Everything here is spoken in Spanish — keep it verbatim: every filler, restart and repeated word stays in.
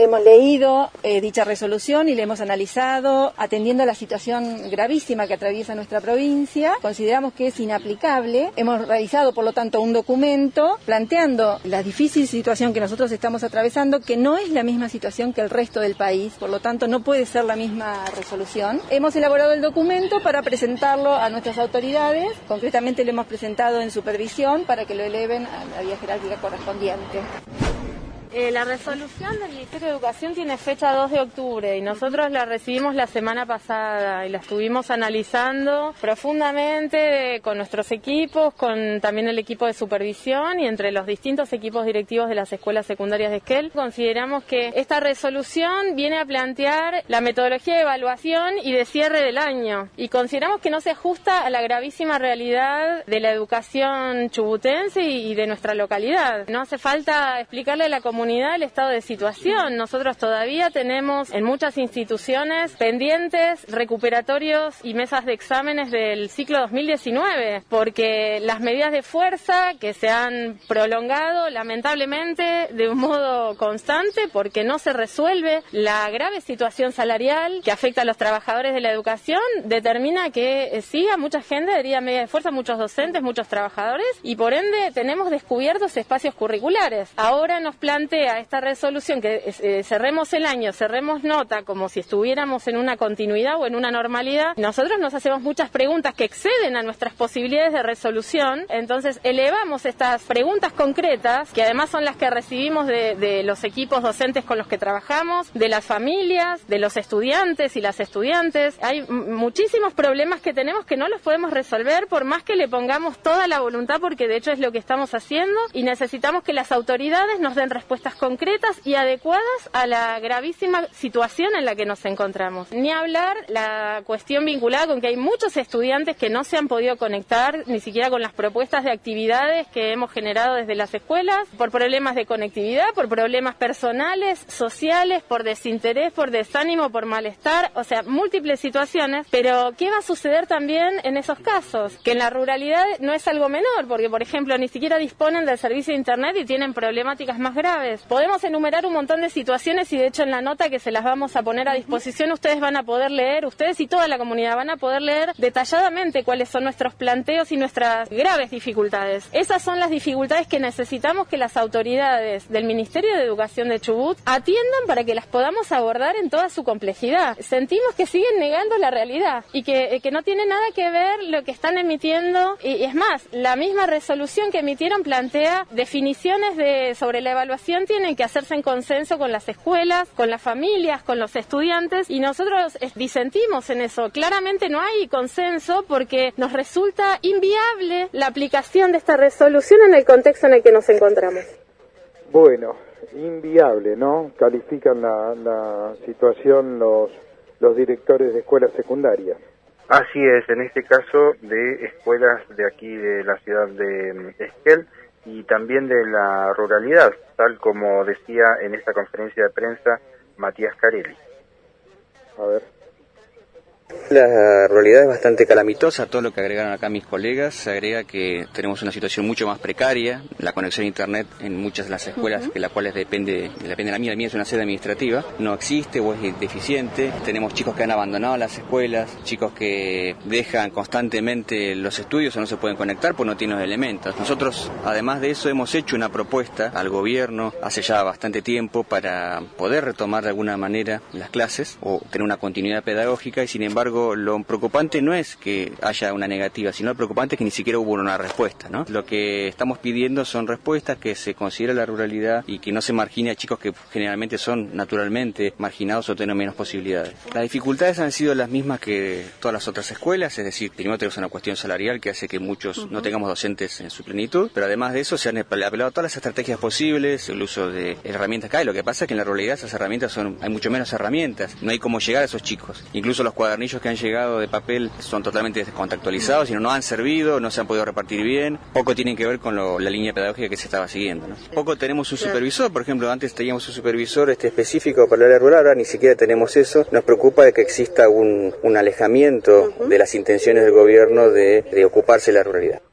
hemos leído eh, dicha resolución y la hemos analizado atendiendo a la situación gravísima que atraviesa nuestra provincia. Consideramos que es inaplicable. Hemos realizado, por lo tanto, un documento planteando la difícil situación que nosotros estamos atravesando, que no es la misma situación que el resto del país, por lo tanto no puede ser la misma resolución. Hemos elaborado el documento para presentarlo a nuestras autoridades, concretamente lo hemos presentado en supervisión para que lo eleven a la vía jerárquica correspondiente. Eh, la resolución del Ministerio de Educación tiene fecha dos de octubre y nosotros la recibimos la semana pasada y la estuvimos analizando profundamente con nuestros equipos, con también el equipo de supervisión y entre los distintos equipos directivos de las escuelas secundarias de Esquel. Consideramos que esta resolución viene a plantear la metodología de evaluación y de cierre del año y consideramos que no se ajusta a la gravísima realidad de la educación chubutense y de nuestra localidad. No hace falta explicarle a la comunidad el estado de situación. Nosotros todavía tenemos en muchas instituciones pendientes recuperatorios y mesas de exámenes del ciclo dos mil diecinueve, porque las medidas de fuerza que se han prolongado lamentablemente de un modo constante, porque no se resuelve la grave situación salarial que afecta a los trabajadores de la educación, determina que siga mucha gente adherida a medidas de fuerza, muchos docentes, muchos trabajadores, y por ende tenemos descubiertos espacios curriculares. Ahora nos plantea a esta resolución que eh, cerremos el año, cerremos nota como si estuviéramos en una continuidad o en una normalidad. Nosotros nos hacemos muchas preguntas que exceden a nuestras posibilidades de resolución, entonces elevamos estas preguntas concretas, que además son las que recibimos de, de los equipos docentes con los que trabajamos, de las familias, de los estudiantes y las estudiantes. Hay muchísimos problemas que tenemos que no los podemos resolver por más que le pongamos toda la voluntad, porque de hecho es lo que estamos haciendo, y necesitamos que las autoridades nos den respuestas concretas y adecuadas a la gravísima situación en la que nos encontramos. Ni hablar la cuestión vinculada con que hay muchos estudiantes que no se han podido conectar ni siquiera con las propuestas de actividades que hemos generado desde las escuelas, por problemas de conectividad, por problemas personales, sociales, por desinterés, por desánimo, por malestar, o sea, múltiples situaciones. Pero ¿qué va a suceder también en esos casos? Que en la ruralidad no es algo menor, porque por ejemplo ni siquiera disponen del servicio de internet y tienen problemáticas más graves. Podemos enumerar un montón de situaciones y de hecho en la nota que se las vamos a poner a disposición ustedes van a poder leer, ustedes y toda la comunidad van a poder leer detalladamente cuáles son nuestros planteos y nuestras graves dificultades. Esas son las dificultades que necesitamos que las autoridades del Ministerio de Educación de Chubut atiendan para que las podamos abordar en toda su complejidad. Sentimos que siguen negando la realidad y que, que no tiene nada que ver lo que están emitiendo, y es más, la misma resolución que emitieron plantea definiciones de sobre la evaluación tienen que hacerse en consenso con las escuelas, con las familias, con los estudiantes, y nosotros disentimos en eso. Claramente no hay consenso porque nos resulta inviable la aplicación de esta resolución en el contexto en el que nos encontramos. Bueno, inviable, ¿no? Califican la, la situación los, los directores de escuelas secundarias. Así es, en este caso de escuelas de aquí de la ciudad de Esquel y también de la ruralidad, tal como decía en esta conferencia de prensa Matías Carelli. A ver. La realidad es bastante calamitosa, todo lo que agregaron acá mis colegas. Se agrega que tenemos una situación mucho más precaria, la conexión a internet en muchas de las escuelas, uh-huh. de las cuales depende, depende de la mía, la mía es una sede administrativa, no existe o es deficiente. Tenemos chicos que han abandonado las escuelas, chicos que dejan constantemente los estudios o no se pueden conectar porque no tienen los elementos. Nosotros, además de eso, hemos hecho una propuesta al gobierno hace ya bastante tiempo para poder retomar de alguna manera las clases o tener una continuidad pedagógica, y sin embargo Sin embargo, lo preocupante no es que haya una negativa, sino lo preocupante es que ni siquiera hubo una respuesta, ¿no? Lo que estamos pidiendo son respuestas, que se considere la ruralidad y que no se margine a chicos que generalmente son naturalmente marginados o tienen menos posibilidades. Las dificultades han sido las mismas que todas las otras escuelas, es decir, primero tenemos una cuestión salarial que hace que muchos uh-huh. no tengamos docentes en su plenitud, pero además de eso se han apelado a todas las estrategias posibles, el uso de herramientas que hay. Lo que pasa es que en la ruralidad esas herramientas son, hay mucho menos herramientas, no hay cómo llegar a esos chicos. Incluso los cuadernillos que han llegado de papel son totalmente descontextualizados y no, no han servido, no se han podido repartir bien, poco tienen que ver con lo, la línea pedagógica que se estaba siguiendo, ¿no? Poco tenemos un supervisor, por ejemplo, antes teníamos un supervisor este específico para el área rural, ahora ni siquiera tenemos eso. Nos preocupa de que exista un, un alejamiento uh-huh. de las intenciones del gobierno de, de ocuparse de la ruralidad.